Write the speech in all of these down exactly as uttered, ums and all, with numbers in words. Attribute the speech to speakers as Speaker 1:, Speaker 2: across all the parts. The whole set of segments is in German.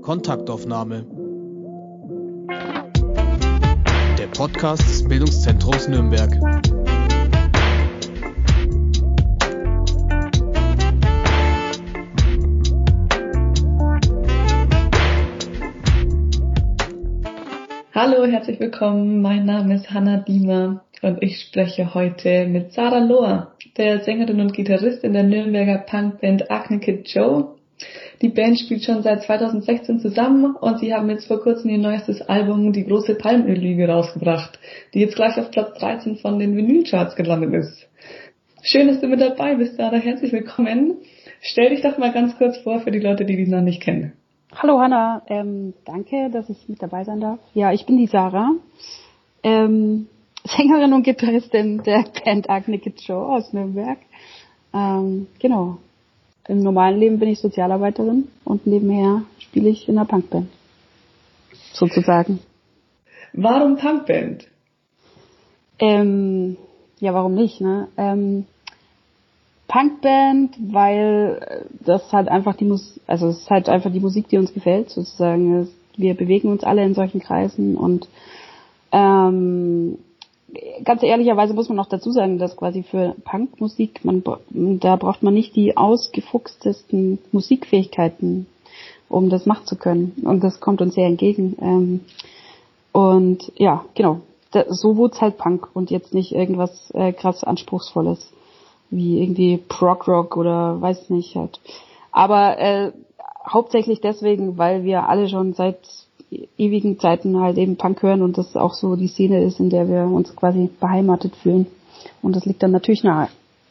Speaker 1: Kontaktaufnahme. Der Podcast des Bildungszentrums Nürnberg.
Speaker 2: Hallo, herzlich willkommen. Mein Name ist Hanna Diemer und ich spreche heute mit Sarah Lohr, der Sängerin und Gitarristin der Nürnberger Punkband Acne Kid Joe. Die Band spielt schon seit zweitausendsechzehn zusammen und sie haben jetzt vor kurzem ihr neuestes Album Die große Palmöllüge rausgebracht, die jetzt gleich auf Platz dreizehn von den Vinylcharts gelandet ist. Schön, dass du mit dabei bist, Sarah. Herzlich willkommen. Stell dich doch mal ganz kurz vor für die Leute, die dich noch nicht kennen.
Speaker 3: Hallo Hanna, ähm, danke, dass ich mit dabei sein darf. Ja, ich bin die Sarah, ähm, Sängerin und Gitarristin der Band Acne Kid Joe aus Nürnberg. Ähm, genau. Im normalen Leben bin ich Sozialarbeiterin und nebenher spiele ich in einer Punkband. Sozusagen.
Speaker 2: Warum Punkband?
Speaker 3: Ähm, ja, warum nicht, ne? Ähm, Punkband, weil das halt einfach die Musik, also es ist halt einfach die Musik, die uns gefällt, sozusagen. Wir bewegen uns alle in solchen Kreisen und ähm, ganz ehrlicherweise muss man auch dazu sagen, dass quasi für Punkmusik, man da braucht man nicht die ausgefuchstesten Musikfähigkeiten, um das machen zu können. Und das kommt uns sehr entgegen. Ähm, und ja, genau, da, so wurde es halt Punk und jetzt nicht irgendwas äh, krass Anspruchsvolles, wie irgendwie Prog-Rock oder weiß nicht halt. Aber äh, hauptsächlich deswegen, weil wir alle schon seit ewigen Zeiten halt eben Punk hören und das auch so die Szene ist, in der wir uns quasi beheimatet fühlen. Und das liegt dann natürlich nahe.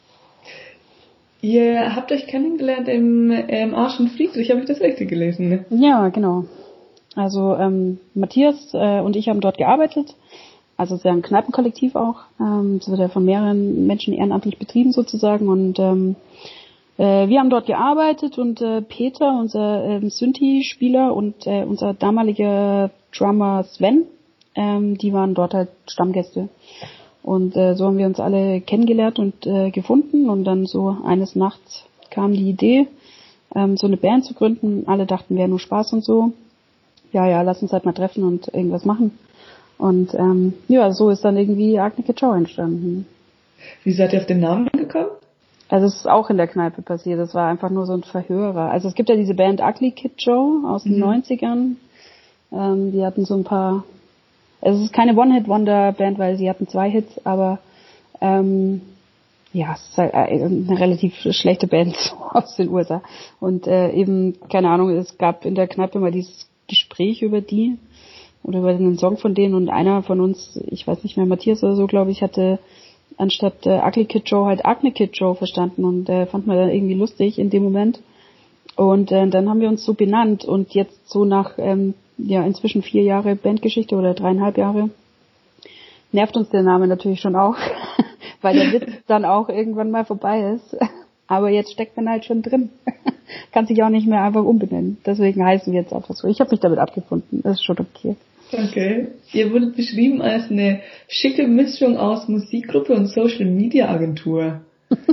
Speaker 2: Ihr habt euch kennengelernt im, im Arsch und Friedrich, habe ich das richtig gelesen? Ne?
Speaker 3: Ja, genau. Also ähm, Matthias äh, und ich haben dort gearbeitet. Also es ist ja ein Kneipenkollektiv auch. Ähm, das wird ja von mehreren Menschen ehrenamtlich betrieben sozusagen. Und ähm, äh, wir haben dort gearbeitet und äh, Peter, unser ähm, Synthi-Spieler und äh, unser damaliger Drummer Sven, ähm, die waren dort halt Stammgäste. Und äh, so haben wir uns alle kennengelernt und äh, gefunden. Und dann so eines Nachts kam die Idee, ähm, so eine Band zu gründen. Alle dachten, wäre nur Spaß und so. Ja, ja, lass uns halt mal treffen und irgendwas machen. Und ähm, ja, so ist dann irgendwie Acne Kid Joe entstanden.
Speaker 2: Wie seid ihr auf den Namen gekommen?
Speaker 3: Also es ist auch in der Kneipe passiert, das war einfach nur so ein Verhörer. Also es gibt ja diese Band Ugly Kid Joe aus den mhm. neunzigern. Ähm, die hatten so ein paar, also es ist keine One-Hit-Wonder-Band, weil sie hatten zwei Hits, aber ähm, ja, es ist halt eine relativ schlechte Band aus den U S A. Und äh, eben, keine Ahnung, es gab in der Kneipe mal dieses Gespräch über die oder über einen Song von denen und einer von uns, ich weiß nicht mehr, Matthias oder so, glaube ich, hatte anstatt äh, Ugly Kid Joe halt Acne Kid Joe verstanden und äh, fand man dann irgendwie lustig in dem Moment. Und äh, dann haben wir uns so benannt und jetzt so nach ähm, ja inzwischen vier Jahre Bandgeschichte oder dreieinhalb Jahre nervt uns der Name natürlich schon auch, weil der Witz dann auch irgendwann mal vorbei ist. Aber jetzt steckt man halt schon drin. Kann sich auch nicht mehr einfach umbenennen. Deswegen heißen wir jetzt einfach so. Ich habe mich damit abgefunden. Das ist schon okay.
Speaker 2: Okay. Ihr wurdet beschrieben als eine schicke Mischung aus Musikgruppe und Social-Media-Agentur.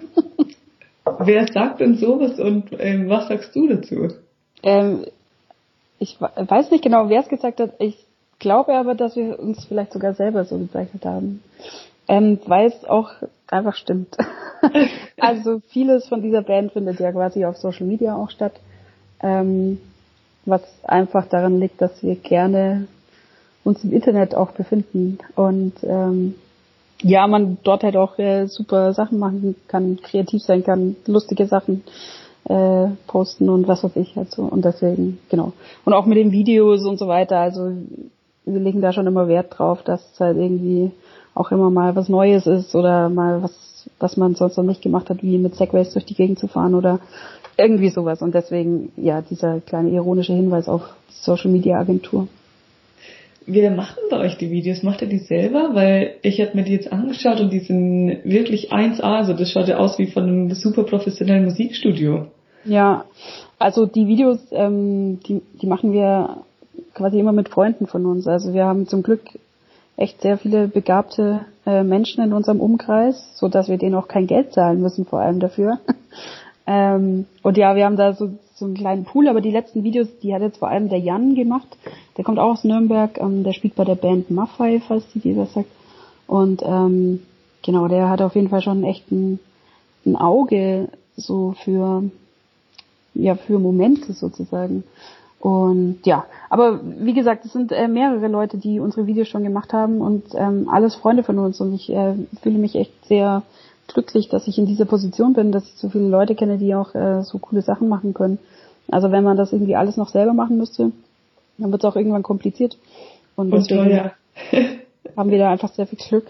Speaker 2: Wer sagt denn sowas und ähm, was sagst du dazu?
Speaker 3: Ähm, ich weiß nicht genau, wer es gesagt hat. Ich glaube aber, dass wir uns vielleicht sogar selber so bezeichnet haben. Ähm, weil es auch einfach stimmt. Also vieles von dieser Band findet ja quasi auf Social Media auch statt. Ähm, was einfach daran liegt, dass wir gerne uns im Internet auch befinden und ähm, ja, man dort halt auch äh, super Sachen machen kann, kreativ sein kann, lustige Sachen äh, posten und was weiß ich halt so und deswegen, genau. Und auch mit den Videos und so weiter, also wir legen da schon immer Wert drauf, dass es halt irgendwie auch immer mal was Neues ist oder mal was, was man sonst noch nicht gemacht hat, wie mit Segways durch die Gegend zu fahren oder irgendwie sowas und deswegen, ja, dieser kleine ironische Hinweis auf die Social Media Agentur.
Speaker 2: Wer macht denn bei euch die Videos? Macht ihr die selber? Weil ich habe mir die jetzt angeschaut und die sind wirklich eins A. Also das schaut ja aus wie von einem super professionellen Musikstudio.
Speaker 3: Ja, also die Videos, ähm, die, die machen wir quasi immer mit Freunden von uns. Also wir haben zum Glück echt sehr viele begabte äh, Menschen in unserem Umkreis, so dass wir denen auch kein Geld zahlen müssen, vor allem dafür. ähm, und ja, wir haben da so so einen kleinen Pool, aber die letzten Videos, die hat jetzt vor allem der Jan gemacht. Der kommt auch aus Nürnberg, ähm, der spielt bei der Band Maffei, falls die dir das sagt. Und ähm, genau, der hat auf jeden Fall schon echt ein, ein Auge so für ja für Momente sozusagen. Und ja, aber wie gesagt, es sind äh, mehrere Leute, die unsere Videos schon gemacht haben und ähm, alles Freunde von uns und ich äh, fühle mich echt sehr glücklich, dass ich in dieser Position bin, dass ich so viele Leute kenne, die auch äh, so coole Sachen machen können. Also wenn man das irgendwie alles noch selber machen müsste, dann wird es auch irgendwann kompliziert. Und deswegen und teuer. Haben wir da einfach sehr viel Glück.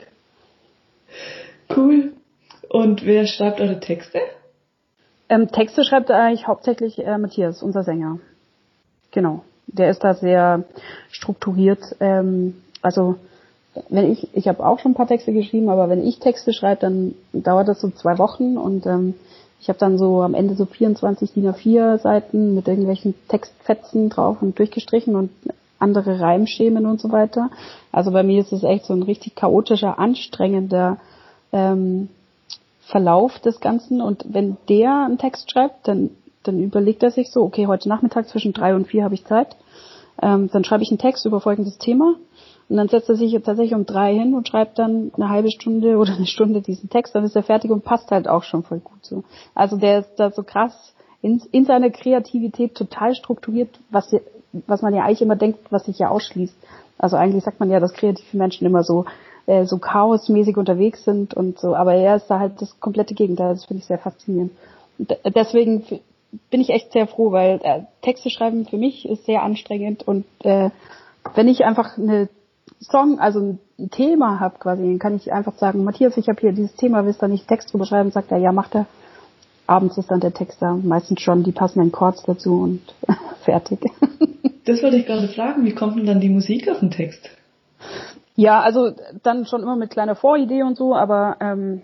Speaker 2: Cool. Und wer schreibt eure Texte?
Speaker 3: Ähm, Texte schreibt eigentlich hauptsächlich äh, Matthias, unser Sänger. Genau. Der ist da sehr strukturiert. Ähm, also wenn ich, ich habe auch schon ein paar Texte geschrieben, aber wenn ich Texte schreibe, dann dauert das so zwei Wochen und ähm, ich habe dann so am Ende so vierundzwanzig D I N A vier Seiten mit irgendwelchen Textfetzen drauf und durchgestrichen und andere Reimschemen und so weiter. Also bei mir ist es echt so ein richtig chaotischer, anstrengender ähm, Verlauf des Ganzen und wenn der einen Text schreibt, dann dann überlegt er sich so, okay, heute Nachmittag zwischen drei und vier habe ich Zeit, ähm, dann schreibe ich einen Text über folgendes Thema und dann setzt er sich tatsächlich um drei hin und schreibt dann eine halbe Stunde oder eine Stunde diesen Text, dann ist er fertig und passt halt auch schon voll gut so. Also der ist da so krass in, in seiner Kreativität total strukturiert, was, was man ja eigentlich immer denkt, was sich ja ausschließt. Also eigentlich sagt man ja, dass kreative Menschen immer so äh, so chaosmäßig unterwegs sind und so, aber er ist da halt das komplette Gegenteil, das finde ich sehr faszinierend. Und deswegen bin ich echt sehr froh, weil äh, Texte schreiben für mich ist sehr anstrengend und äh, wenn ich einfach eine Song, also ein Thema habe quasi, dann kann ich einfach sagen, Matthias, ich habe hier dieses Thema, willst du nicht Text drüber schreiben? Sagt er, ja, macht er. Abends ist dann der Text da, meistens schon die passenden Chords dazu und fertig.
Speaker 2: Das wollte ich gerade fragen, wie kommt denn dann die Musik auf den Text?
Speaker 3: Ja, also dann schon immer mit kleiner Voridee und so, aber ähm,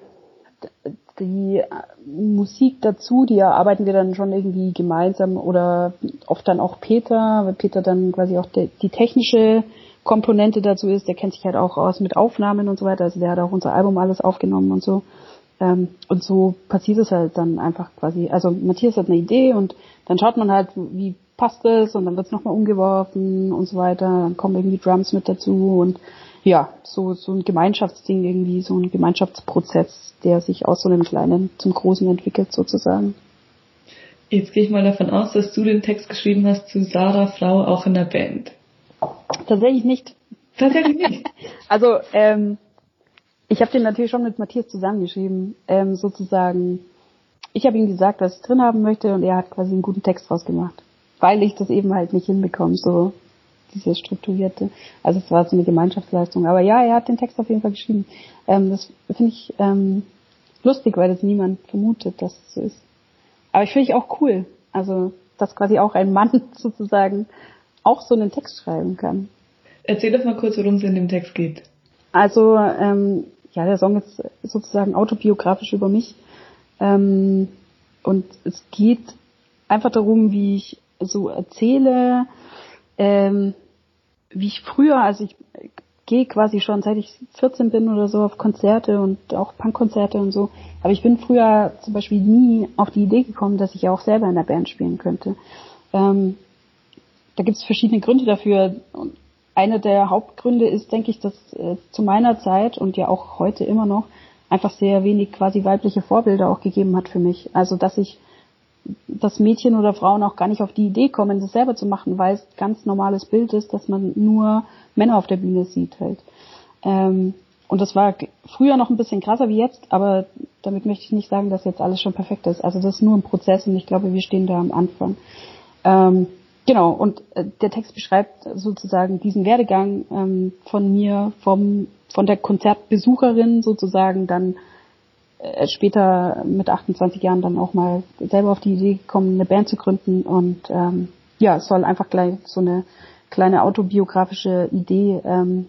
Speaker 3: die Musik dazu, die erarbeiten wir dann schon irgendwie gemeinsam oder oft dann auch Peter, weil Peter dann quasi auch die, die technische Komponente dazu ist, der kennt sich halt auch aus mit Aufnahmen und so weiter, also der hat auch unser Album alles aufgenommen und so. Ähm, und so passiert es halt dann einfach quasi, also Matthias hat eine Idee und dann schaut man halt, wie passt es und dann wird es nochmal umgeworfen und so weiter, dann kommen irgendwie Drums mit dazu und ja, so so ein Gemeinschaftsding irgendwie, so ein Gemeinschaftsprozess, der sich aus so einem Kleinen zum Großen entwickelt sozusagen.
Speaker 2: Jetzt gehe ich mal davon aus, dass du den Text geschrieben hast zu Sarah Frau auch in der Band.
Speaker 3: Tatsächlich nicht.
Speaker 2: Tatsächlich nicht?
Speaker 3: Also, ähm, ich habe den natürlich schon mit Matthias zusammengeschrieben, ähm, sozusagen. Ich habe ihm gesagt, was ich drin haben möchte und er hat quasi einen guten Text rausgemacht, weil ich das eben halt nicht hinbekomme, so diese strukturierte. Also es war so eine Gemeinschaftsleistung. Aber ja, er hat den Text auf jeden Fall geschrieben. Ähm, das finde ich ähm, lustig, weil das niemand vermutet, dass es so ist. Aber ich finde ich auch cool. Also, dass quasi auch ein Mann sozusagen auch so einen Text schreiben kann.
Speaker 2: Erzähl doch mal kurz, worum es in dem Text geht.
Speaker 3: Also, ähm, ja, der Song ist sozusagen autobiografisch über mich. Ähm, und es geht einfach darum, wie ich so erzähle, ähm, wie ich früher, also ich gehe quasi schon seit ich vierzehn bin oder so auf Konzerte und auch Punkkonzerte und so, aber ich bin früher zum Beispiel nie auf die Idee gekommen, dass ich ja auch selber in der Band spielen könnte. Ähm, da gibt es verschiedene Gründe dafür und einer der Hauptgründe ist, denke ich, dass äh, zu meiner Zeit und ja auch heute immer noch einfach sehr wenig quasi weibliche Vorbilder auch gegeben hat für mich. Also dass ich dass Mädchen oder Frauen auch gar nicht auf die Idee kommen, das selber zu machen, weil es ganz normales Bild ist, dass man nur Männer auf der Bühne sieht halt. Ähm, und das war früher noch ein bisschen krasser wie jetzt, aber damit möchte ich nicht sagen, dass jetzt alles schon perfekt ist. Also das ist nur ein Prozess und ich glaube, wir stehen da am Anfang. Ähm, genau, und äh, der Text beschreibt sozusagen diesen Werdegang ähm, von mir, vom von der Konzertbesucherin sozusagen dann später mit achtundzwanzig Jahren dann auch mal selber auf die Idee gekommen, eine Band zu gründen und ähm, ja, es soll einfach gleich so eine kleine autobiografische Idee ähm,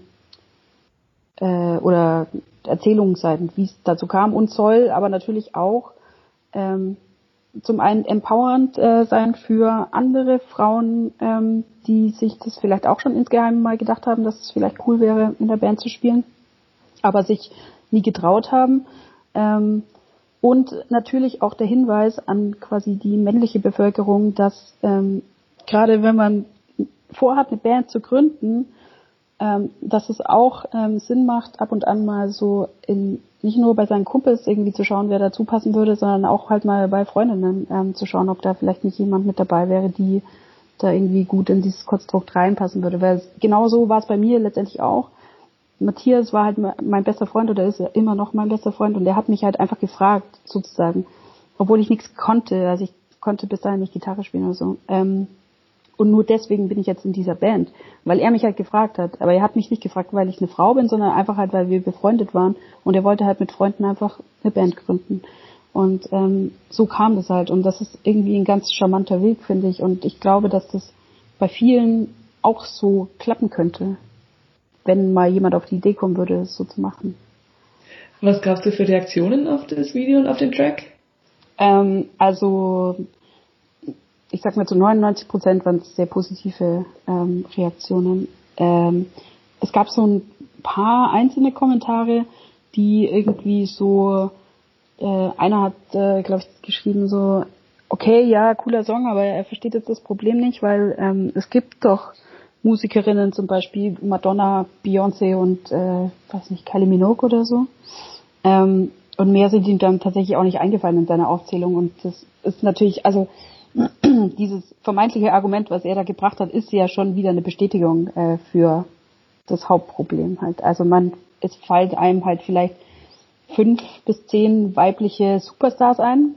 Speaker 3: äh, oder Erzählung sein, wie es dazu kam und soll aber natürlich auch ähm, zum einen empowernd äh, sein für andere Frauen, ähm, die sich das vielleicht auch schon insgeheim mal gedacht haben, dass es vielleicht cool wäre, in der Band zu spielen, aber sich nie getraut haben. Ähm, Und natürlich auch der Hinweis an quasi die männliche Bevölkerung, dass ähm, gerade wenn man vorhat, eine Band zu gründen, ähm, dass es auch ähm, Sinn macht, ab und an mal so in nicht nur bei seinen Kumpels irgendwie zu schauen, wer dazu passen würde, sondern auch halt mal bei Freundinnen ähm, zu schauen, ob da vielleicht nicht jemand mit dabei wäre, die da irgendwie gut in dieses Konstrukt reinpassen würde. Weil genau so war es bei mir letztendlich auch. Matthias war halt mein bester Freund oder ist immer noch mein bester Freund und der hat mich halt einfach gefragt, sozusagen, obwohl ich nichts konnte, also ich konnte bis dahin nicht Gitarre spielen oder so. Ähm, und nur deswegen bin ich jetzt in dieser Band, weil er mich halt gefragt hat. Aber er hat mich nicht gefragt, weil ich eine Frau bin, sondern einfach halt, weil wir befreundet waren und er wollte halt mit Freunden einfach eine Band gründen. Und ähm, so kam das halt und das ist irgendwie ein ganz charmanter Weg, finde ich. Und ich glaube, dass das bei vielen auch so klappen könnte, wenn mal jemand auf die Idee kommen würde, das so zu machen.
Speaker 2: Was gab's du für Reaktionen auf das Video und auf den Track?
Speaker 3: Ähm, also, ich sag mal zu neunundneunzig Prozent waren es sehr positive ähm, Reaktionen. Ähm, es gab so ein paar einzelne Kommentare, die irgendwie so, äh, einer hat, äh, glaube ich, geschrieben so, okay, ja, cooler Song, aber er versteht jetzt das Problem nicht, weil ähm, es gibt doch Musikerinnen, zum Beispiel Madonna, Beyoncé und, äh, weiß nicht, Kylie Minogue oder so. Ähm, und mehr sind ihm dann tatsächlich auch nicht eingefallen in seiner Aufzählung. Und das ist natürlich, also dieses vermeintliche Argument, was er da gebracht hat, ist ja schon wieder eine Bestätigung äh, für das Hauptproblem halt. Also man, es fällt einem halt vielleicht fünf bis zehn weibliche Superstars ein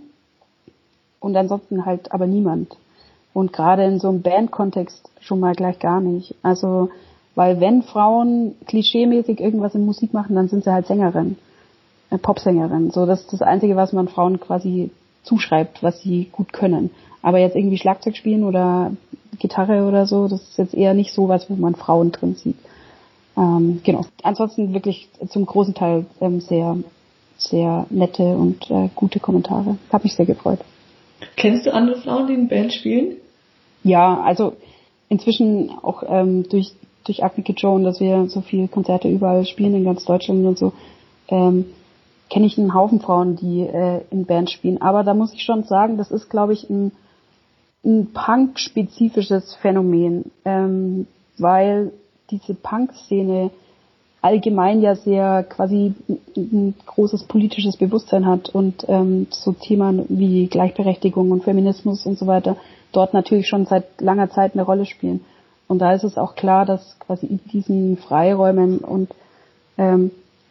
Speaker 3: und ansonsten halt aber niemand. Und gerade in so einem Bandkontext schon mal gleich gar nicht. Also, weil wenn Frauen klischeemäßig irgendwas in Musik machen, dann sind sie halt Sängerinnen, äh, Popsängerinnen. So, das ist das Einzige, was man Frauen quasi zuschreibt, was sie gut können. Aber jetzt irgendwie Schlagzeug spielen oder Gitarre oder so, das ist jetzt eher nicht so was, wo man Frauen drin sieht. Ähm, genau. Ansonsten wirklich zum großen Teil ähm, sehr, sehr nette und äh, gute Kommentare. Hab mich sehr gefreut.
Speaker 2: Kennst du andere Frauen, die in Band spielen?
Speaker 3: Ja, also inzwischen auch ähm, durch durch Acne Kid Joe und dass wir so viele Konzerte überall spielen in ganz Deutschland und so, ähm, kenne ich einen Haufen Frauen, die äh, in Band spielen. Aber da muss ich schon sagen, das ist, glaube ich, ein, ein Punk-spezifisches Phänomen, ähm, weil diese Punk-Szene allgemein ja sehr quasi ein großes politisches Bewusstsein hat und ähm, so Themen wie Gleichberechtigung und Feminismus und so weiter dort natürlich schon seit langer Zeit eine Rolle spielen. Und da ist es auch klar, dass quasi in diesen Freiräumen und ähm,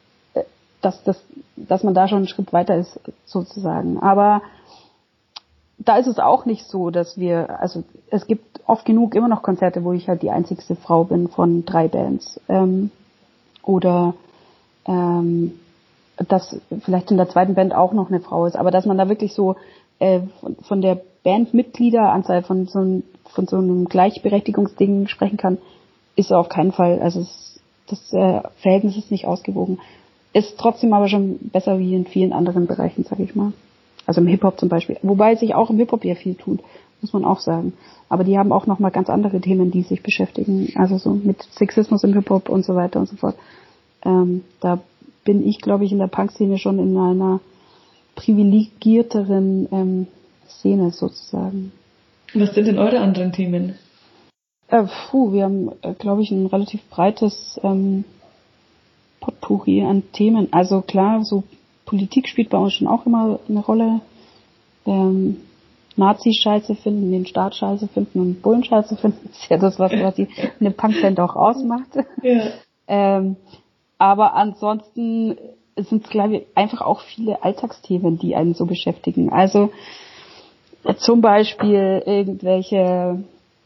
Speaker 3: dass, dass, dass man da schon einen Schritt weiter ist, sozusagen. Aber da ist es auch nicht so, dass wir, also es gibt oft genug immer noch Konzerte, wo ich halt die einzigste Frau bin von drei Bands. Ähm, oder ähm, dass vielleicht in der zweiten Band auch noch eine Frau ist, aber dass man da wirklich so äh, von, von der Bandmitgliederanzahl von so, ein, von so einem Gleichberechtigungsding sprechen kann, ist auf keinen Fall, also es, das äh, Verhältnis ist nicht ausgewogen. Ist trotzdem aber schon besser wie in vielen anderen Bereichen, sag ich mal. Also im Hip-Hop zum Beispiel. Wobei sich auch im Hip-Hop ja viel tut, muss man auch sagen. Aber die haben auch nochmal ganz andere Themen, die sich beschäftigen. Also so mit Sexismus im Hip-Hop und so weiter und so fort. Ähm, da bin ich, glaube ich, in der Punk-Szene schon in einer privilegierteren ähm, Szene sozusagen.
Speaker 2: Was sind denn eure anderen Themen?
Speaker 3: Äh, puh, wir haben, äh, glaube ich, ein relativ breites ähm, Potpourri an Themen. Also klar, so Politik spielt bei uns schon auch immer eine Rolle. Ähm, Nazi-Scheiße finden, den Staat scheiße finden und Bullen-Scheiße finden, ist ja das, was quasi eine Punkband auch ausmacht.
Speaker 2: Ja.
Speaker 3: ähm, aber ansonsten sind es, glaube ich, einfach auch viele Alltagsthemen, die einen so beschäftigen. Also zum Beispiel irgendwelche,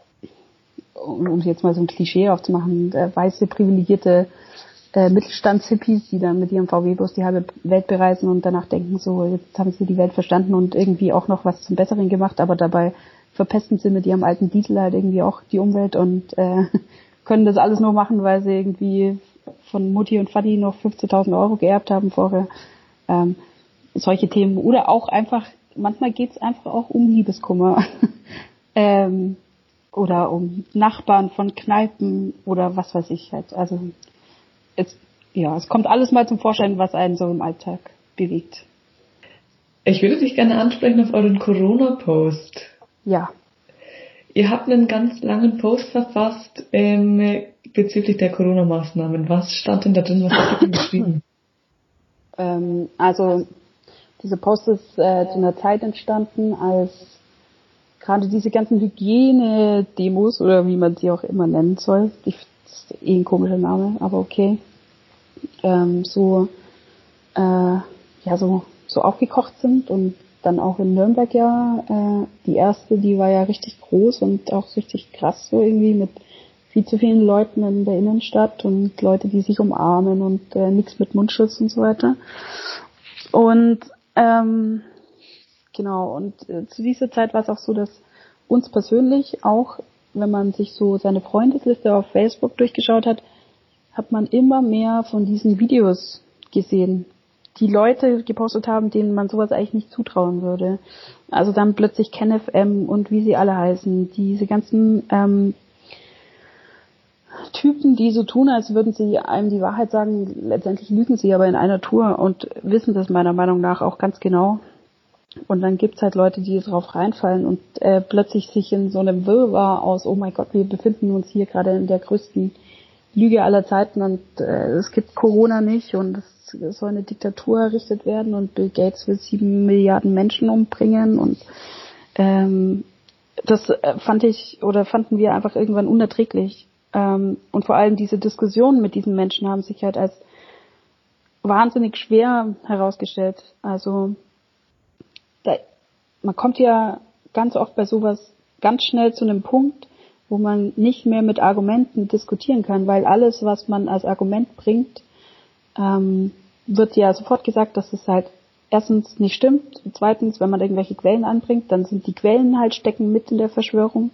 Speaker 3: um jetzt mal so ein Klischee aufzumachen, äh, weiße, privilegierte äh, Mittelstandshippies, die dann mit ihrem V W-Bus die halbe Welt bereisen und danach denken, so, jetzt haben sie die Welt verstanden und irgendwie auch noch was zum Besseren gemacht, aber dabei verpesten sie mit ihrem alten Diesel halt irgendwie auch die Umwelt und äh, können das alles nur machen, weil sie irgendwie von Mutti und Vati noch fünfzehntausend Euro geerbt haben vorher. Ähm, solche Themen. Oder auch einfach, manchmal geht's einfach auch um Liebeskummer. ähm, oder um Nachbarn von Kneipen oder was weiß ich halt. Also es, ja, es kommt alles mal zum Vorschein, was einen so im Alltag bewegt.
Speaker 2: Ich würde dich gerne ansprechen auf euren Corona-Post.
Speaker 3: Ja.
Speaker 2: Ihr habt einen ganz langen Post verfasst ähm, bezüglich der Corona-Maßnahmen. Was stand denn da drin? Was habt ihr denn geschrieben?
Speaker 3: Ähm, also dieser Post ist äh, zu einer Zeit entstanden, als gerade diese ganzen Hygiene-Demos oder wie man sie auch immer nennen soll, ich, das ist eh ein komischer Name, aber okay, ähm, so äh, ja so so aufgekocht sind und dann auch in Nürnberg ja äh, die erste, die war ja richtig groß und auch richtig krass so irgendwie mit viel zu vielen Leuten in der Innenstadt und Leute, die sich umarmen und äh, nichts mit Mundschutz und so weiter. Und ähm, genau, und äh, zu dieser Zeit war es auch so, dass uns persönlich auch, wenn man sich so seine Freundesliste auf Facebook durchgeschaut hat, hat man immer mehr von diesen Videos gesehen, die Leute gepostet haben, denen man sowas eigentlich nicht zutrauen würde. Also dann plötzlich KenFM und wie sie alle heißen, diese ganzen ähm, Typen, die so tun, als würden sie einem die Wahrheit sagen, letztendlich lügen sie aber in einer Tour und wissen das meiner Meinung nach auch ganz genau. Und dann gibt's halt Leute, die drauf reinfallen und äh, plötzlich sich in so einem Wirrwarr aus, oh mein Gott, wir befinden uns hier gerade in der größten Lüge aller Zeiten und äh, es gibt Corona nicht und es, es soll eine Diktatur errichtet werden und Bill Gates will sieben Milliarden Menschen umbringen und ähm, das fand ich oder fanden wir einfach irgendwann unerträglich. Ähm, und vor allem diese Diskussionen mit diesen Menschen haben sich halt als wahnsinnig schwer herausgestellt. Also da, man kommt ja ganz oft bei sowas ganz schnell zu einem Punkt, wo man nicht mehr mit Argumenten diskutieren kann, weil alles, was man als Argument bringt, ähm, wird ja sofort gesagt, dass es halt erstens nicht stimmt, zweitens, wenn man irgendwelche Quellen anbringt, dann sind die Quellen halt stecken mit in der Verschwörung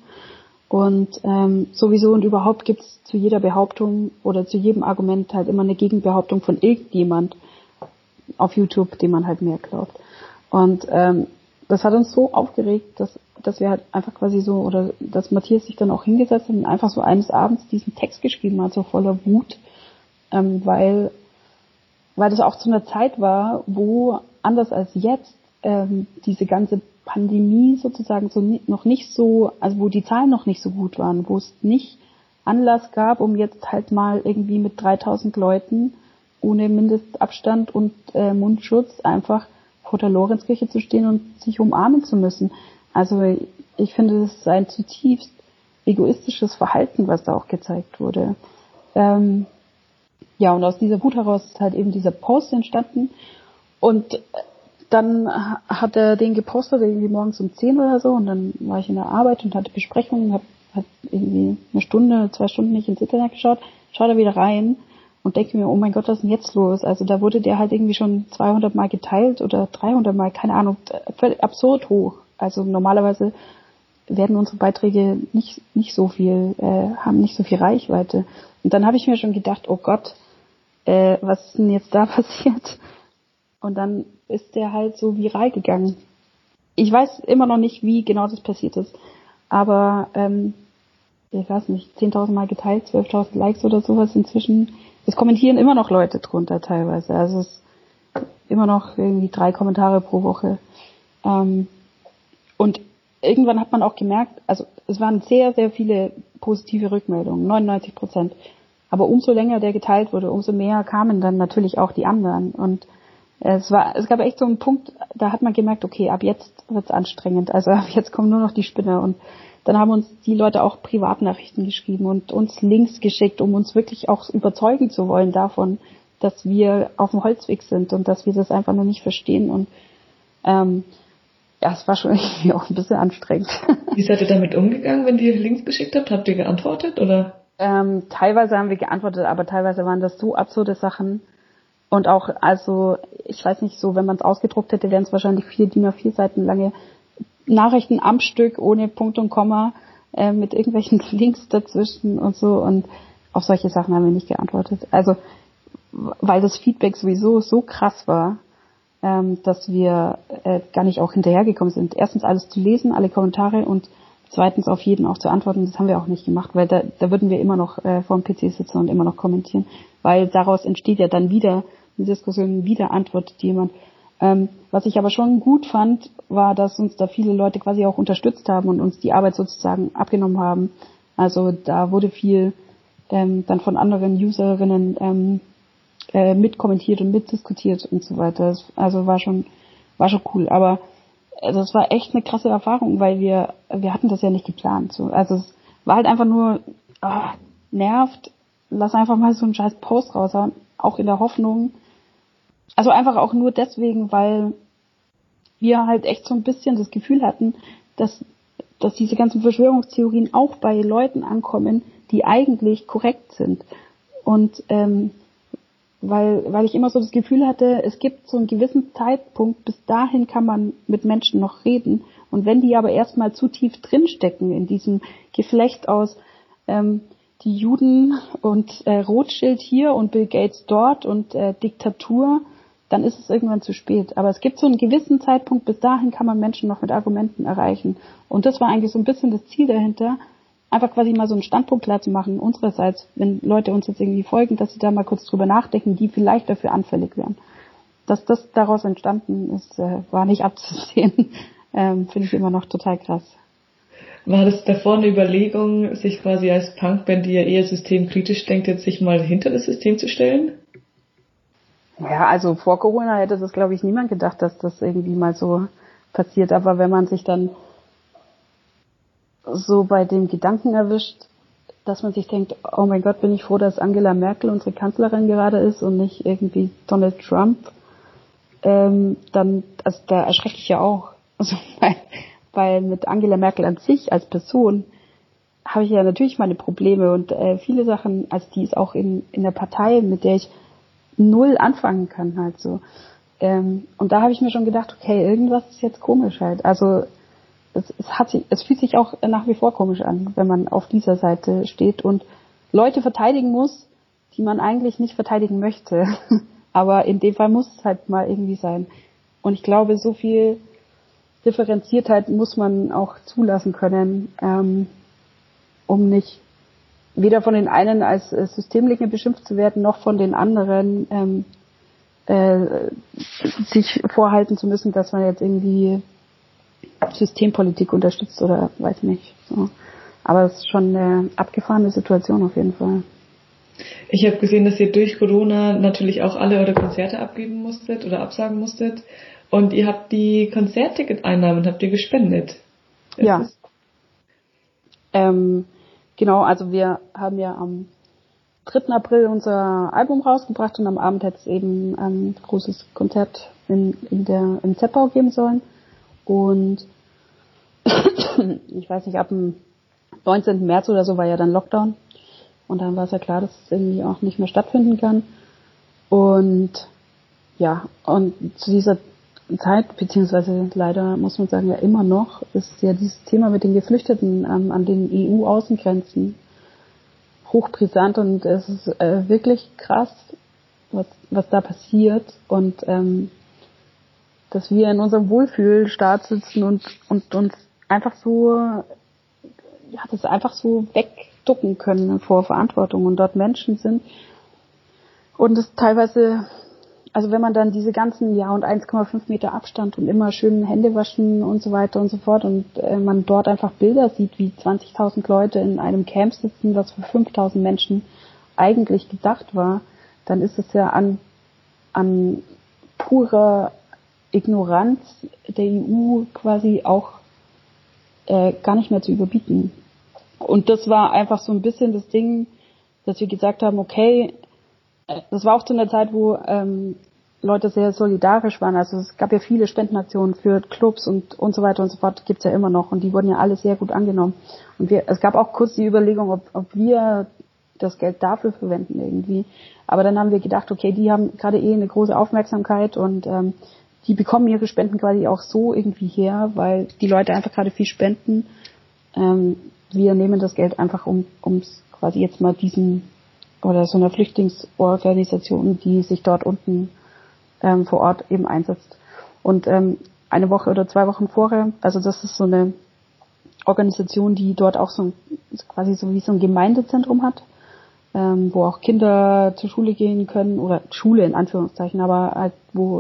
Speaker 3: und ähm, sowieso und überhaupt gibt's zu jeder Behauptung oder zu jedem Argument halt immer eine Gegenbehauptung von irgendjemand auf YouTube, dem man halt mehr glaubt. Und ähm, das hat uns so aufgeregt, dass dass wir halt einfach quasi so, oder dass Matthias sich dann auch hingesetzt hat und einfach so eines Abends diesen Text geschrieben hat, so voller Wut, ähm, weil weil das auch zu einer Zeit war, wo, anders als jetzt, ähm, diese ganze Pandemie sozusagen so ni- noch nicht so, also wo die Zahlen noch nicht so gut waren, wo es nicht Anlass gab, um jetzt halt mal irgendwie mit dreitausend Leuten ohne Mindestabstand und äh, Mundschutz einfach vor der Lorenzkirche zu stehen und sich umarmen zu müssen. Also ich finde, das ist ein zutiefst egoistisches Verhalten, was da auch gezeigt wurde. Ähm, ja, und aus dieser Wut heraus ist halt eben dieser Post entstanden. Und dann hat er den gepostet, irgendwie morgens um zehn oder so. Und dann war ich in der Arbeit und hatte Besprechungen, habe hab irgendwie eine Stunde, zwei Stunden nicht ins Internet geschaut, schaue da wieder rein und denke mir, oh mein Gott, was ist denn jetzt los? Also da wurde der halt irgendwie schon zweihundert Mal geteilt oder dreihundert Mal, keine Ahnung, völlig absurd hoch. Also normalerweise werden unsere Beiträge nicht nicht so viel, äh, haben nicht so viel Reichweite. Und dann habe ich mir schon gedacht, oh Gott, äh, was ist denn jetzt da passiert? Und dann ist der halt so viral gegangen. Ich weiß immer noch nicht, wie genau das passiert ist. Aber, ähm, ich weiß nicht, zehntausend Mal geteilt, zwölftausend Likes oder sowas inzwischen. Es kommentieren immer noch Leute drunter teilweise. Also es ist immer noch irgendwie drei Kommentare pro Woche. Ähm, Und irgendwann hat man auch gemerkt, also es waren sehr, sehr viele positive Rückmeldungen, neunundneunzig Prozent. Aber umso länger der geteilt wurde, umso mehr kamen dann natürlich auch die anderen. Und es war, es gab echt so einen Punkt, da hat man gemerkt, okay, ab jetzt wird's anstrengend. Also ab jetzt kommen nur noch die Spinner. Und dann haben uns die Leute auch Privatnachrichten geschrieben und uns Links geschickt, um uns wirklich auch überzeugen zu wollen davon, dass wir auf dem Holzweg sind und dass wir das einfach noch nicht verstehen. Und ähm, ja, es war schon irgendwie auch ein bisschen anstrengend.
Speaker 2: Wie seid ihr damit umgegangen, wenn ihr Links geschickt habt? Habt ihr geantwortet, oder?
Speaker 3: Ähm, teilweise haben wir geantwortet, aber teilweise waren das so absurde Sachen. Und auch, also, ich weiß nicht, so, wenn man es ausgedruckt hätte, wären es wahrscheinlich vier D I N A vier Seiten lange Nachrichten am Stück, ohne Punkt und Komma, äh, mit irgendwelchen Links dazwischen und so. Und auf solche Sachen haben wir nicht geantwortet. Also, weil das Feedback sowieso so krass war, ähm, dass wir äh, gar nicht auch hinterhergekommen sind. Erstens alles zu lesen, alle Kommentare, und zweitens auf jeden auch zu antworten. Das haben wir auch nicht gemacht, weil da, da würden wir immer noch äh, vor dem P C sitzen und immer noch kommentieren, weil daraus entsteht ja dann wieder eine Diskussion, wieder antwortet jemand. Ähm, was ich aber schon gut fand, war, dass uns da viele Leute quasi auch unterstützt haben und uns die Arbeit sozusagen abgenommen haben. Also da wurde viel ähm, dann von anderen Userinnen ähm, äh, mitkommentiert und mitdiskutiert und so weiter. Das, also war schon war schon cool. Aber also es war echt eine krasse Erfahrung, weil wir wir hatten das ja nicht geplant. So. Also es war halt einfach nur oh, nervt. Lass einfach mal so einen scheiß Post raushauen, auch in der Hoffnung. Also einfach auch nur deswegen, weil wir halt echt so ein bisschen das Gefühl hatten, dass, dass diese ganzen Verschwörungstheorien auch bei Leuten ankommen, die eigentlich korrekt sind. Und ähm, weil, weil ich immer so das Gefühl hatte, es gibt so einen gewissen Zeitpunkt, bis dahin kann man mit Menschen noch reden. Und wenn die aber erstmal zu tief drinstecken in diesem Geflecht aus ähm, die Juden und äh, Rothschild hier und Bill Gates dort und äh, Diktatur, dann ist es irgendwann zu spät. Aber es gibt so einen gewissen Zeitpunkt, bis dahin kann man Menschen noch mit Argumenten erreichen. Und das war eigentlich so ein bisschen das Ziel dahinter, einfach quasi mal so einen Standpunkt klar zu machen, unsererseits, wenn Leute uns jetzt irgendwie folgen, dass sie da mal kurz drüber nachdenken, die vielleicht dafür anfällig wären. Dass das daraus entstanden ist, äh, war nicht abzusehen. ähm, finde ich immer noch total krass.
Speaker 2: War das davor eine Überlegung, sich quasi als Punkband, die ja eher systemkritisch denkt, jetzt sich mal hinter das System zu stellen?
Speaker 3: Ja, also vor Corona hätte das, glaube ich, niemand gedacht, dass das irgendwie mal so passiert. Aber wenn man sich dann so bei dem Gedanken erwischt, dass man sich denkt, oh mein Gott, bin ich froh, dass Angela Merkel unsere Kanzlerin gerade ist und nicht irgendwie Donald Trump, ähm, dann, also da erschrecke ich ja auch. Also, weil, weil mit Angela Merkel an sich als Person habe ich ja natürlich meine Probleme und äh, viele Sachen, also die ist auch in, in der Partei, mit der ich null anfangen kann halt so. Ähm, und da habe ich mir schon gedacht, okay, irgendwas ist jetzt komisch halt. Also es, es hat sich, es fühlt sich auch nach wie vor komisch an, wenn man auf dieser Seite steht und Leute verteidigen muss, die man eigentlich nicht verteidigen möchte. Aber in dem Fall muss es halt mal irgendwie sein. Und ich glaube, so viel Differenziertheit muss man auch zulassen können, ähm, um nicht weder von den einen als äh, Systemlinge beschimpft zu werden, noch von den anderen ähm, äh, sich vorhalten zu müssen, dass man jetzt irgendwie Systempolitik unterstützt oder weiß nicht. So. Aber es ist schon eine abgefahrene Situation auf jeden Fall.
Speaker 2: Ich habe gesehen, dass ihr durch Corona natürlich auch alle eure Konzerte abgeben musstet oder absagen musstet. Und ihr habt die Konzertticket-Einnahmen habt ihr gespendet. Ist
Speaker 3: ja.
Speaker 2: Das?
Speaker 3: Ähm, Genau, also wir haben ja am dritten April unser Album rausgebracht und am Abend hätte es eben ein großes Konzert in, in der, im Zeppau geben sollen. Und ich weiß nicht, ab dem neunzehnten März oder so war ja dann Lockdown. Und dann war es ja klar, dass es irgendwie auch nicht mehr stattfinden kann. Und ja, und zu dieser Zeit, beziehungsweise leider muss man sagen ja immer noch, ist ja dieses Thema mit den Geflüchteten ähm, an den E U-Außengrenzen hochbrisant und es ist äh, wirklich krass, was, was da passiert und ähm, dass wir in unserem Wohlfühlstaat sitzen und, und uns einfach so, ja, das einfach so wegducken können vor Verantwortung und dort Menschen sind und es teilweise. Also wenn man dann diese ganzen, ja, und eins Komma fünf Meter Abstand und immer schön Hände waschen und so weiter und so fort und äh, man dort einfach Bilder sieht, wie zwanzigtausend Leute in einem Camp sitzen, was für fünftausend Menschen eigentlich gedacht war, dann ist es ja an, an purer Ignoranz der E U quasi auch äh, gar nicht mehr zu überbieten. Und das war einfach so ein bisschen das Ding, dass wir gesagt haben, okay, das war auch zu einer Zeit, wo ähm, Leute sehr solidarisch waren. Also es gab ja viele Spendenaktionen für Clubs und und so weiter und so fort. Gibt's ja immer noch und die wurden ja alle sehr gut angenommen. Und wir, es gab auch kurz die Überlegung, ob, ob wir das Geld dafür verwenden irgendwie. Aber dann haben wir gedacht, okay, die haben gerade eh eine große Aufmerksamkeit und ähm, die bekommen ihre Spenden quasi auch so irgendwie her, weil die Leute einfach gerade viel spenden. Ähm, wir nehmen das Geld einfach, um ums quasi jetzt mal diesen oder so einer Flüchtlingsorganisation, die sich dort unten ähm, vor Ort eben einsetzt. Und ähm, eine Woche oder zwei Wochen vorher, also das ist so eine Organisation, die dort auch so ein, quasi so wie so ein Gemeindezentrum hat, ähm, wo auch Kinder zur Schule gehen können, oder Schule in Anführungszeichen, aber halt, wo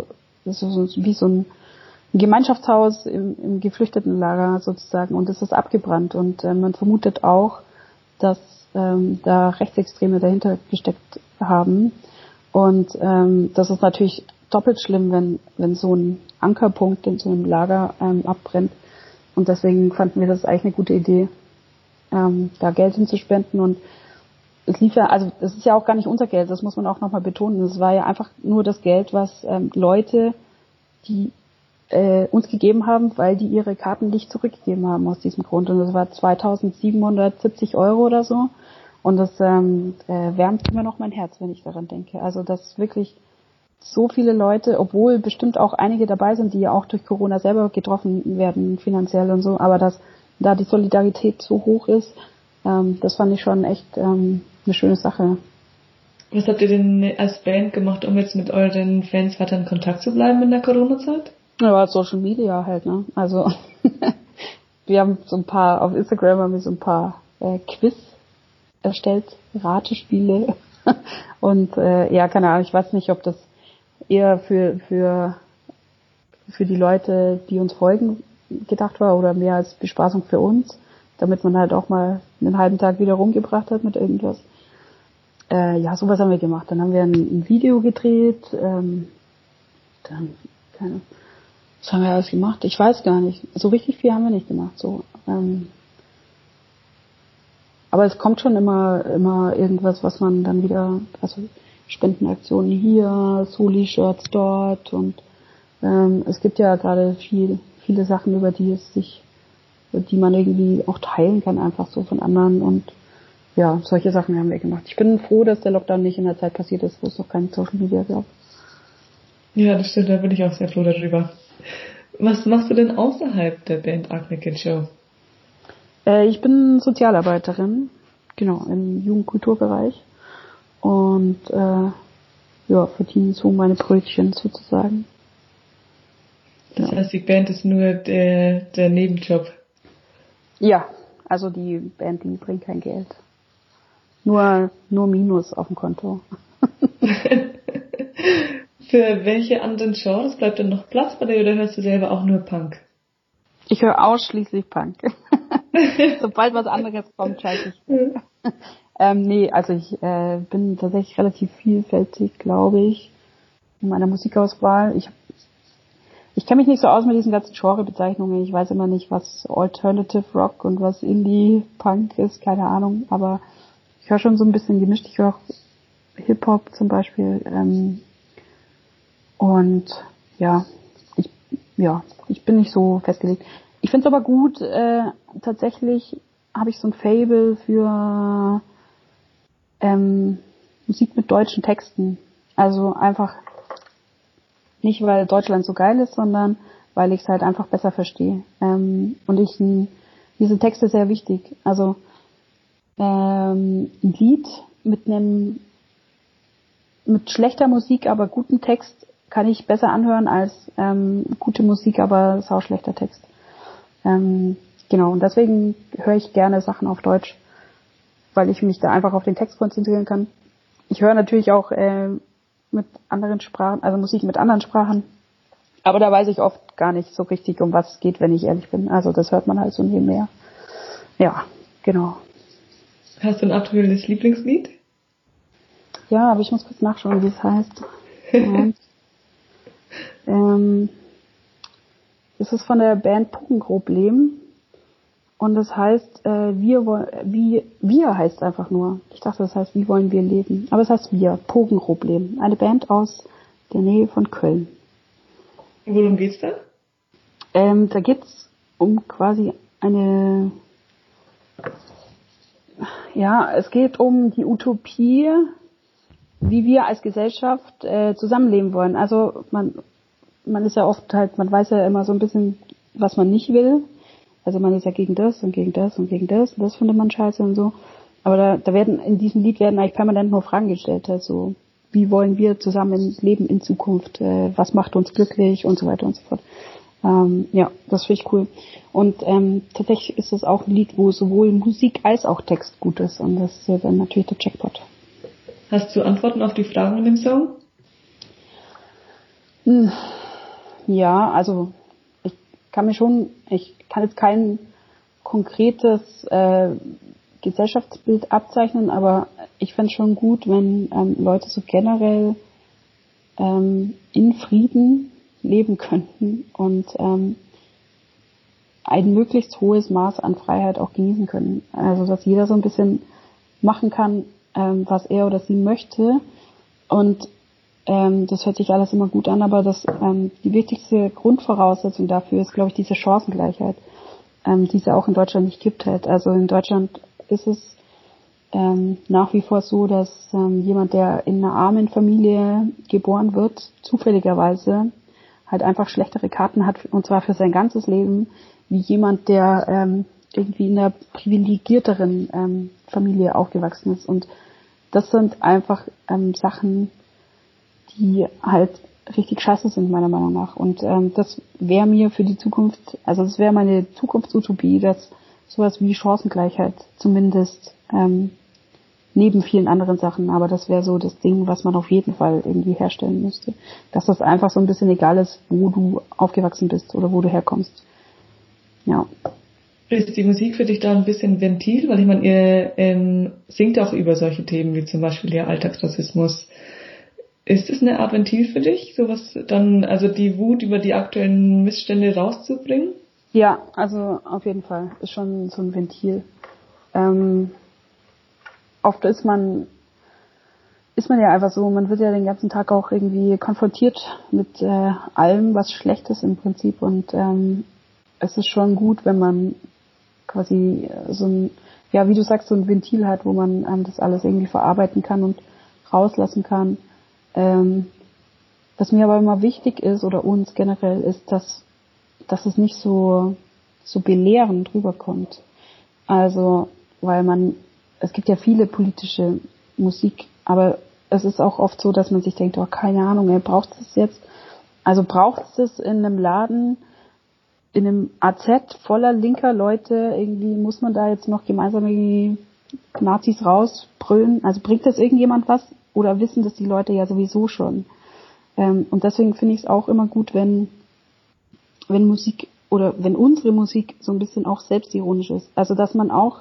Speaker 3: das ist so, wie so ein Gemeinschaftshaus im, im Geflüchtetenlager sozusagen, und es ist abgebrannt, und äh, man vermutet auch, dass ähm, da Rechtsextreme dahinter gesteckt haben, und ähm, das ist natürlich doppelt schlimm, wenn wenn so ein Ankerpunkt in so einem Lager ähm, abbrennt, und deswegen fanden wir das eigentlich eine gute Idee, ähm, da Geld hinzuspenden. Und es lief ja, also es ist ja auch gar nicht unser Geld, das muss man auch nochmal betonen, es war ja einfach nur das Geld, was ähm, Leute, die äh, uns gegeben haben, weil die ihre Karten nicht zurückgegeben haben aus diesem Grund, und das war zweitausendsiebenhundertsiebzig Euro oder so, und das ähm, äh, wärmt immer noch mein Herz, wenn ich daran denke. Also dass wirklich so viele Leute, obwohl bestimmt auch einige dabei sind, die ja auch durch Corona selber getroffen werden, finanziell und so, aber dass da die Solidarität so hoch ist, ähm, das fand ich schon echt ähm, eine schöne Sache.
Speaker 2: Was habt ihr denn als Band gemacht, um jetzt mit euren Fans weiter in Kontakt zu bleiben in der Corona-Zeit?
Speaker 3: Ja, Social Media halt, ne? Also wir haben so ein paar, auf Instagram haben wir so ein paar äh, Quiz erstellt, Ratespiele. Und äh, ja, keine Ahnung, ich weiß nicht, ob das eher für für für die Leute, die uns folgen, gedacht war, oder mehr als Bespaßung für uns, damit man halt auch mal einen halben Tag wieder rumgebracht hat mit irgendwas. Äh, ja, sowas haben wir gemacht. Dann haben wir ein, ein Video gedreht, ähm, dann, keine, was haben wir alles gemacht? Ich weiß gar nicht. So richtig viel haben wir nicht gemacht. So, ähm, aber es kommt schon immer, immer irgendwas, was man dann wieder, also Spendenaktionen hier, Soli-Shirts dort, und ähm, es gibt ja gerade viel, viele Sachen, über die es sich, die man irgendwie auch teilen kann, einfach so von anderen, und ja, solche Sachen haben wir gemacht. Ich bin froh, dass der Lockdown nicht in der Zeit passiert ist, wo es noch kein Social Media gab.
Speaker 2: Ja, das stimmt, da bin ich auch sehr froh darüber. Was machst du denn außerhalb der Band Acne Kid Show?
Speaker 3: Äh, ich bin Sozialarbeiterin, genau, im Jugendkulturbereich, und äh, ja, verdiene so meine Brötchen sozusagen.
Speaker 2: Das
Speaker 3: Ja.
Speaker 2: heißt, die Band ist nur der, der Nebenjob.
Speaker 3: Ja, also die Band, die bringt kein Geld. Nur, nur Minus auf dem Konto.
Speaker 2: Für welche anderen Genres bleibt denn noch Platz bei dir, oder hörst du selber auch nur Punk?
Speaker 3: Ich höre ausschließlich Punk. Sobald was anderes kommt, schalte ich.
Speaker 2: Mhm.
Speaker 3: ähm, nee, also ich äh, bin tatsächlich relativ vielfältig, glaube ich, in meiner Musikauswahl. Ich ich kenne mich nicht so aus mit diesen ganzen Genrebezeichnungen. Ich weiß immer nicht, was Alternative Rock und was Indie Punk ist, keine Ahnung. Aber ich höre schon so ein bisschen gemischt. Ich höre auch Hip-Hop zum Beispiel. Ähm, und ja, ich ja, ich bin nicht so festgelegt. Ich finde es aber gut, äh, tatsächlich habe ich so ein Faible für ähm, Musik mit deutschen Texten. Also einfach nicht, weil Deutschland so geil ist, sondern weil ich es halt einfach besser verstehe. Ähm, und ich n, diese Texte sehr wichtig. Also ähm, ein Lied mit einem mit schlechter Musik, aber guten Text kann ich besser anhören als ähm, gute Musik, aber sauschlechter Text. Ähm, genau, und deswegen höre ich gerne Sachen auf Deutsch, weil ich mich da einfach auf den Text konzentrieren kann. Ich höre natürlich auch äh, mit anderen Sprachen, also Musik mit anderen Sprachen, aber da weiß ich oft gar nicht so richtig, um was es geht, wenn ich ehrlich bin. Also das hört man halt so nebenher. Ja, genau.
Speaker 2: Hast du ein aktuelles Lieblingslied?
Speaker 3: Ja, aber ich muss kurz nachschauen, wie es heißt. Und, ähm, das ist von der Band Puppenproblem. Und das heißt, äh, wir wollen, wie, wir heißt einfach nur. Ich dachte, das heißt, wie wollen wir leben? Aber es heißt wir, Pogenproblem. Eine Band aus der Nähe von Köln.
Speaker 2: Worum geht's da?
Speaker 3: Ähm, da geht's um quasi eine, ja, es geht um die Utopie, wie wir als Gesellschaft äh, zusammenleben wollen. Also man, man ist ja oft halt, man weiß ja immer so ein bisschen, was man nicht will. Also man ist ja gegen das und gegen das und gegen das und das findet man scheiße und so. Aber da, da werden in diesem Lied werden eigentlich permanent nur Fragen gestellt. Also wie wollen wir zusammen leben in Zukunft? Äh, was macht uns glücklich und so weiter und so fort. Ähm, ja, das finde ich cool. Und ähm, tatsächlich ist es auch ein Lied, wo sowohl Musik als auch Text gut ist. Und das ist dann natürlich der Jackpot.
Speaker 2: Hast du Antworten auf die Fragen in dem Song?
Speaker 3: Hm. Ja, also ich kann mir schon, ich kann jetzt kein konkretes äh, Gesellschaftsbild abzeichnen, aber ich fände es schon gut, wenn ähm, Leute so generell ähm, in Frieden leben könnten und ähm, ein möglichst hohes Maß an Freiheit auch genießen können. Also dass jeder so ein bisschen machen kann, ähm, was er oder sie möchte. Und ähm, das hört sich alles immer gut an, aber das ähm, die wichtigste Grundvoraussetzung dafür ist, glaube ich, diese Chancengleichheit, ähm, die es auch in Deutschland nicht gibt halt. Also in Deutschland ist es ähm, nach wie vor so, dass ähm, jemand, der in einer armen Familie geboren wird, zufälligerweise halt einfach schlechtere Karten hat, und zwar für sein ganzes Leben, wie jemand, der ähm, irgendwie in einer privilegierteren ähm, Familie aufgewachsen ist. Und das sind einfach ähm, Sachen, die halt richtig scheiße sind, meiner Meinung nach. Und ähm, das wäre mir für die Zukunft, also das wäre meine Zukunftsutopie, dass sowas wie Chancengleichheit zumindest ähm, neben vielen anderen Sachen, aber das wäre so das Ding, was man auf jeden Fall irgendwie herstellen müsste. Dass das einfach so ein bisschen egal ist, wo du aufgewachsen bist oder wo du herkommst. Ja.
Speaker 2: Ist die Musik für dich da ein bisschen Ventil? Weil ich meine, ihr ähm, singt auch über solche Themen wie zum Beispiel der Alltagsrassismus. Ist es eine Art Ventil für dich, sowas dann, also die Wut über die aktuellen Missstände rauszubringen?
Speaker 3: Ja, also auf jeden Fall. Ist schon so ein Ventil. Ähm, oft ist man ist man ja einfach so, man wird ja den ganzen Tag auch irgendwie konfrontiert mit äh, allem, was schlecht ist im Prinzip, und ähm, es ist schon gut, wenn man quasi so ein, ja, wie du sagst, so ein Ventil hat, wo man ähm, das alles irgendwie verarbeiten kann und rauslassen kann. Ähm, was mir aber immer wichtig ist, oder uns generell, ist, dass, dass es nicht so, so belehrend rüberkommt. Also, weil man, es gibt ja viele politische Musik, aber es ist auch oft so, dass man sich denkt, oh, keine Ahnung, ey, braucht es das jetzt? Also braucht es das in einem Laden, in einem A Z voller linker Leute, irgendwie muss man da jetzt noch gemeinsam irgendwie Nazis rausbrüllen? Also bringt das irgendjemand was? Oder wissen das die Leute ja sowieso schon? Ähm, und deswegen finde ich es auch immer gut, wenn, wenn Musik oder wenn unsere Musik so ein bisschen auch selbstironisch ist. Also dass man auch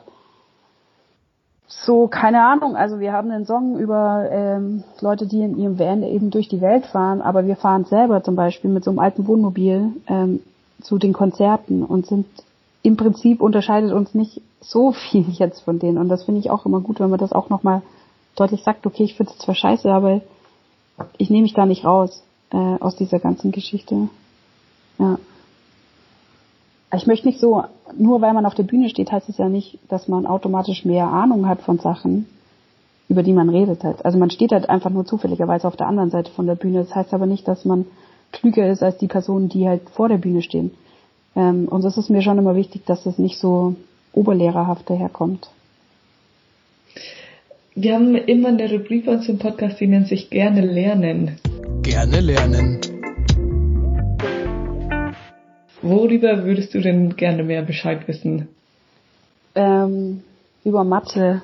Speaker 3: so, keine Ahnung, also wir haben einen Song über ähm, Leute, die in ihrem Van eben durch die Welt fahren, aber wir fahren selber zum Beispiel mit so einem alten Wohnmobil ähm, zu den Konzerten und sind im Prinzip unterscheidet uns nicht so viel jetzt von denen. Und das finde ich auch immer gut, wenn man das auch nochmal deutlich sagt, okay, ich finde es zwar scheiße, aber ich nehme mich da nicht raus äh, aus dieser ganzen Geschichte. Ja. Ich möchte nicht so, nur weil man auf der Bühne steht, heißt es ja nicht, dass man automatisch mehr Ahnung hat von Sachen, über die man redet halt. Also man steht halt einfach nur zufälligerweise auf der anderen Seite von der Bühne. Das heißt aber nicht, dass man klüger ist als die Personen, die halt vor der Bühne stehen. Ähm, und das ist mir schon immer wichtig, dass es nicht so oberlehrerhaft daherkommt.
Speaker 2: Wir haben immer eine Rubrik bei uns im Podcast, die nennt sich Gerne lernen.
Speaker 1: Gerne lernen.
Speaker 2: Worüber würdest du denn gerne mehr Bescheid wissen?
Speaker 3: Ähm, über Mathe.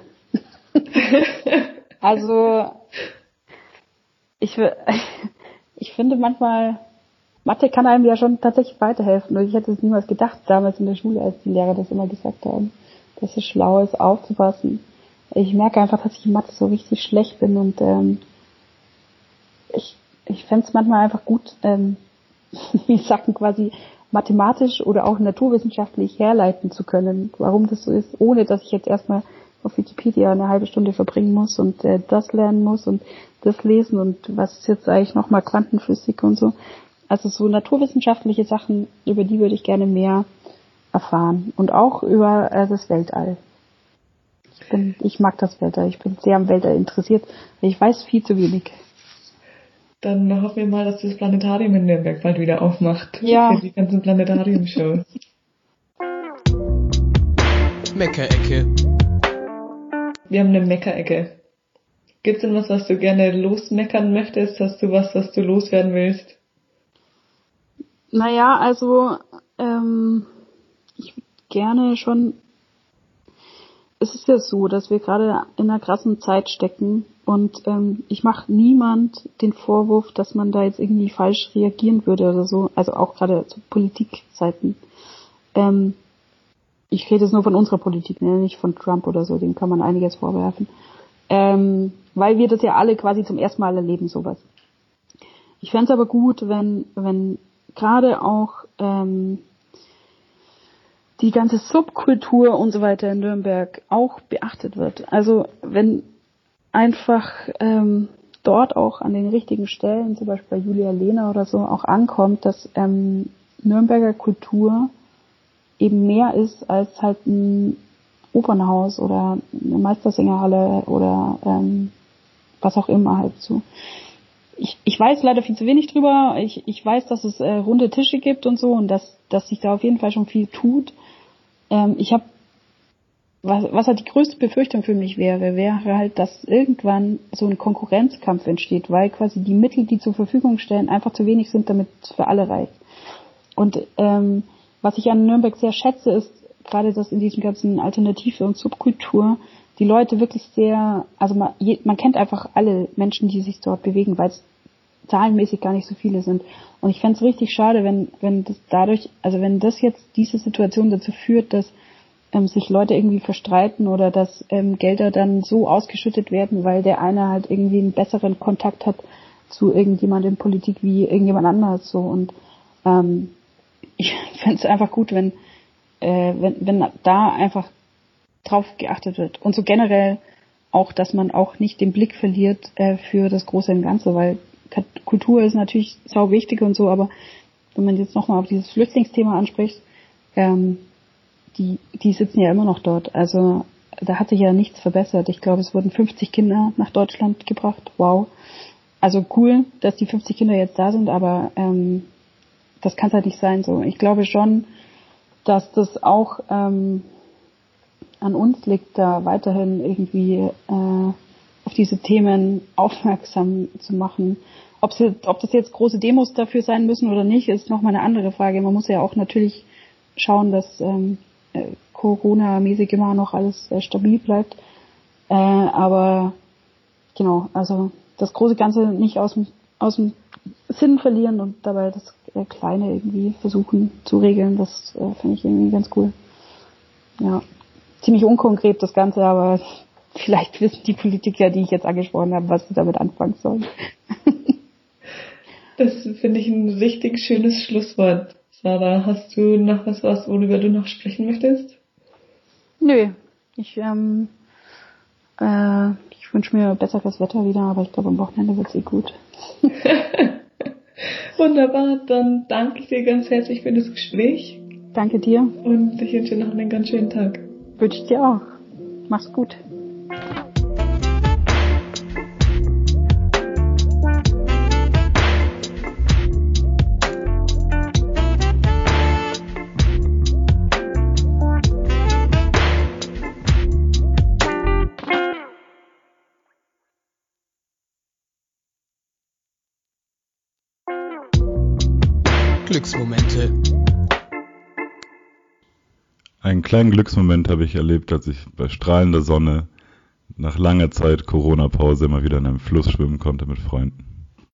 Speaker 3: Also, ich, ich finde manchmal, Mathe kann einem ja schon tatsächlich weiterhelfen. Und ich hätte es niemals gedacht, damals in der Schule, als die Lehrer das immer gesagt haben, dass es schlau ist, aufzupassen. Ich merke einfach, dass ich in Mathe so richtig schlecht bin und ähm, ich, ich fände es manchmal einfach gut, ähm, wie sagen, quasi mathematisch oder auch naturwissenschaftlich herleiten zu können, warum das so ist, ohne dass ich jetzt erstmal auf Wikipedia eine halbe Stunde verbringen muss und äh, das lernen muss und das lesen und was ist jetzt eigentlich nochmal Quantenphysik und so. Also so naturwissenschaftliche Sachen, über die würde ich gerne mehr erfahren. Und auch über äh, das Weltall. Ich bin, ich mag das Weltall. Ich bin sehr am Weltall interessiert. Ich weiß viel zu wenig.
Speaker 2: Dann hoffen wir mal, dass das Planetarium in Nürnberg bald wieder aufmacht.
Speaker 3: Ja.
Speaker 2: Für die ganzen Planetarium-Shows.
Speaker 1: Meckerecke.
Speaker 2: Wir haben eine Meckerecke. Gibt's denn was, was du gerne losmeckern möchtest? Hast du was, was du loswerden willst?
Speaker 3: Naja, also ähm, ich würde gerne schon, es ist ja so, dass wir gerade in einer krassen Zeit stecken Und ähm, ich mache niemand den Vorwurf, dass man da jetzt irgendwie falsch reagieren würde oder so. Also auch gerade zu Politikzeiten. Ähm, ich rede jetzt nur von unserer Politik, ne? Nicht von Trump oder so. Dem kann man einiges vorwerfen. Ähm, weil wir das ja alle quasi zum ersten Mal erleben, sowas. Ich fände es aber gut, wenn, wenn gerade auch ähm, die ganze Subkultur und so weiter in Nürnberg auch beachtet wird. Also wenn einfach ähm, dort auch an den richtigen Stellen, zum Beispiel bei Julia Lehner oder so, auch ankommt, dass ähm, Nürnberger Kultur eben mehr ist als halt ein Opernhaus oder eine Meistersängerhalle oder ähm, was auch immer halt so. Ich, ich weiß leider viel zu wenig drüber. Ich, ich weiß, dass es äh, runde Tische gibt und so und dass, dass sich da auf jeden Fall schon viel tut. Ähm, ich habe, was, was halt die größte Befürchtung für mich wäre, wäre halt, dass irgendwann so ein Konkurrenzkampf entsteht, weil quasi die Mittel, die zur Verfügung stellen, einfach zu wenig sind, damit es für alle reicht. Und ähm, was ich an Nürnberg sehr schätze, ist gerade, dass in diesem ganzen Alternative und Subkultur die Leute wirklich sehr, also man, je, man kennt einfach alle Menschen, die sich dort bewegen, weil es zahlenmäßig gar nicht so viele sind. Und ich fände es richtig schade, wenn wenn das dadurch, also wenn das jetzt diese Situation dazu führt, dass ähm, sich Leute irgendwie verstreiten oder dass ähm, Gelder dann so ausgeschüttet werden, weil der eine halt irgendwie einen besseren Kontakt hat zu irgendjemand in Politik wie irgendjemand anderes so. Und ähm, ich fände es einfach gut, wenn äh, wenn wenn da einfach drauf geachtet wird. Und so generell auch, dass man auch nicht den Blick verliert äh, für das Große und Ganze, weil Kultur ist natürlich sau wichtig und so, aber wenn man jetzt nochmal auf dieses Flüchtlingsthema anspricht, ähm, die, die sitzen ja immer noch dort. Also da hat sich ja nichts verbessert. Ich glaube, es wurden fünfzig Kinder nach Deutschland gebracht. Wow. Also cool, dass die fünfzig Kinder jetzt da sind, aber ähm, das kann es halt nicht sein. So, ich glaube schon, dass das auch ähm, an uns liegt, da weiterhin irgendwie äh, auf diese Themen aufmerksam zu machen. Ob, sie, ob das jetzt große Demos dafür sein müssen oder nicht, ist nochmal eine andere Frage. Man muss ja auch natürlich schauen, dass ähm, äh, Corona-mäßig immer noch alles äh, stabil bleibt. Äh, aber genau, also das große Ganze nicht aus dem, aus dem Sinn verlieren und dabei das äh, Kleine irgendwie versuchen zu regeln, das äh, finde ich irgendwie ganz cool. Ja, ziemlich unkonkret das Ganze, aber vielleicht wissen die Politiker, die ich jetzt angesprochen habe, was sie damit anfangen sollen.
Speaker 2: Das finde ich ein richtig schönes Schlusswort. Sarah, hast du noch was, was worüber du noch sprechen möchtest?
Speaker 3: Nö, ich ähm, äh, ich wünsche mir besseres Wetter wieder, aber ich glaube am Wochenende wird es eh gut.
Speaker 2: Wunderbar, dann danke ich dir ganz herzlich für das Gespräch.
Speaker 3: Danke dir.
Speaker 2: Und ich wünsche dir noch einen ganz schönen Tag.
Speaker 3: Wünsche ich dir auch. Mach's gut.
Speaker 1: Glücksmomente.
Speaker 4: Einen kleinen Glücksmoment habe ich erlebt, als ich bei strahlender Sonne nach langer Zeit Corona-Pause immer wieder in einem Fluss schwimmen konnte mit Freunden.